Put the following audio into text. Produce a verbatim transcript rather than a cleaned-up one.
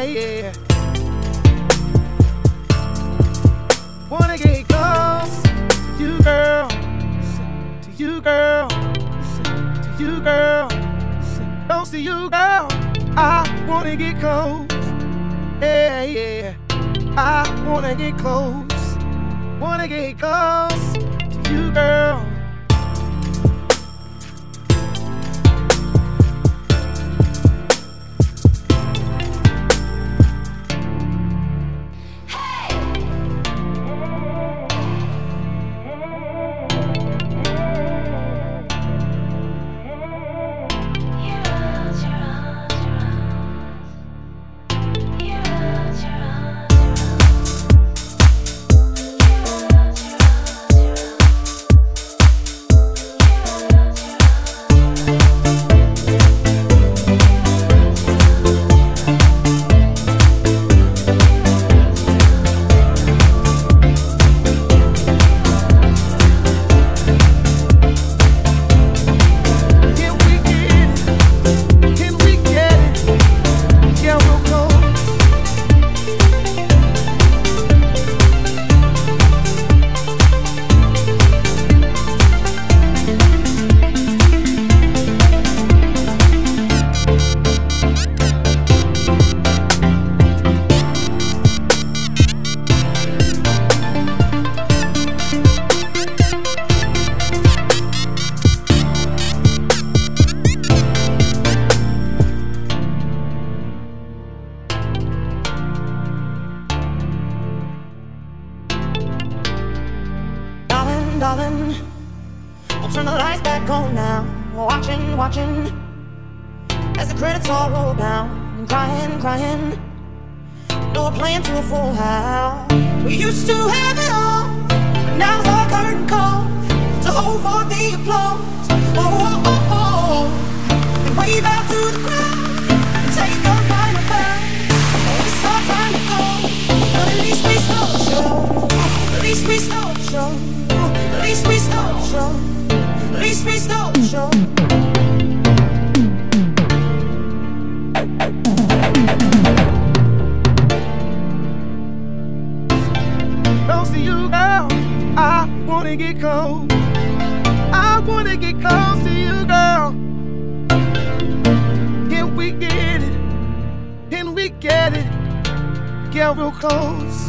yeah. Wanna get close to you, girl. To you, girl. To you, girl. Close to you, girl. I wanna get close. Yeah, yeah. I wanna get close. Wanna get close to you, girl. Darling, I'll turn the lights back on now. Watching, watching as the credits all roll down. I'm crying, crying. No, we're playing to a full house. We used to have it all, but now's our curtain call to hold for the applause. Oh, oh, oh, oh. And wave out to the crowd and take our final bow. It's our time to go, but at least we stole the show. At least we stole the show. At least we stole the show. At least we stole the show. Close to you, girl. I wanna get close. I wanna get close to you, girl. Can we get it? Can we get it? Get real close.